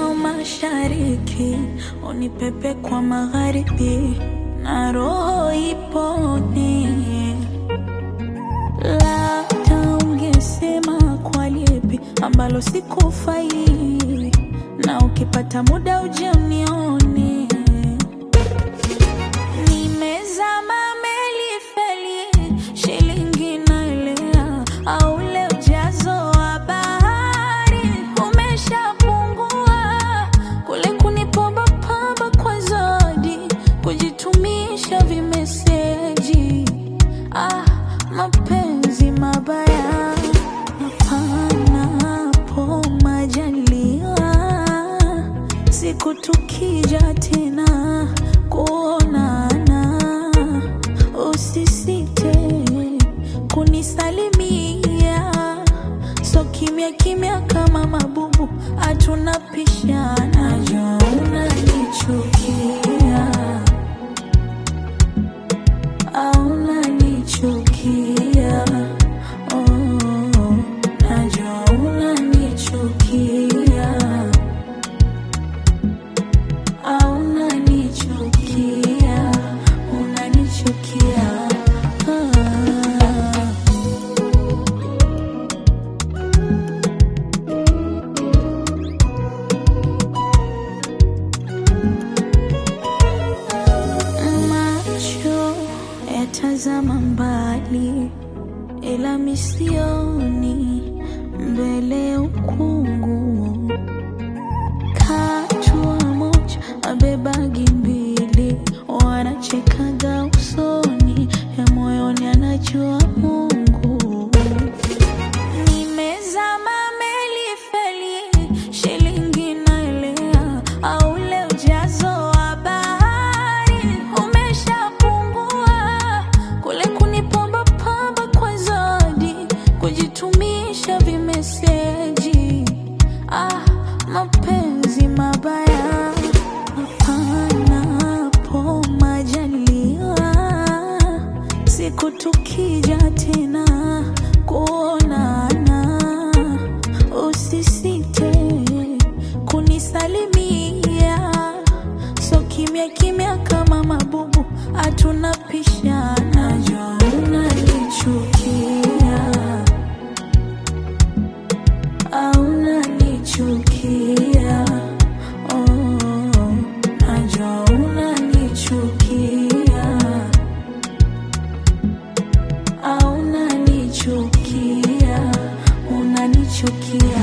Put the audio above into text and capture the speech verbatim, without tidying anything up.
au mashariki, unipepe kwa magharibi, na roho ipone. Labda ungesema kwa lipi ambalo sikufai, na ukipata muda uje unione. Nimezama meli feli, shilingi naelea, au ule ujazo wa bahari umeshapungua. Kule kunipamba pamba kwa zodi, kujitumisha vimeseji. Ah, mapenzi mabaya hapana hapo majaliwa. Siku tukija tena kuonana, usisite kunisalimia. So kimya kimya kama mabubu, hatuna pishana. Najua unanichukia, au unanichukia. Oh, najua unanichukia, au unanichukia, unanichukia. Ah. Macho yatazama mbali, ila misioni mbele ukungu. Katua moja abebagi mbili, wanachekaga usoni, ya moyoni anajua Mungu. Nimezama meli feli, shilingi naelea, au ule ujazo wa bahari umeshapungua. Kule kunipamba pamba kwa zodi, kujitumisha vimeseji. Ah, mapenzi mabaya hapana hapo majaliwa. Siku tukija tena kuonana, usisite kunisalimia. So kimya kimya kama mabubu, hatuna pishana. Najua unanichukia, au unanichukia. Oh, najua unanichukia, au unanichukia, unanichukia.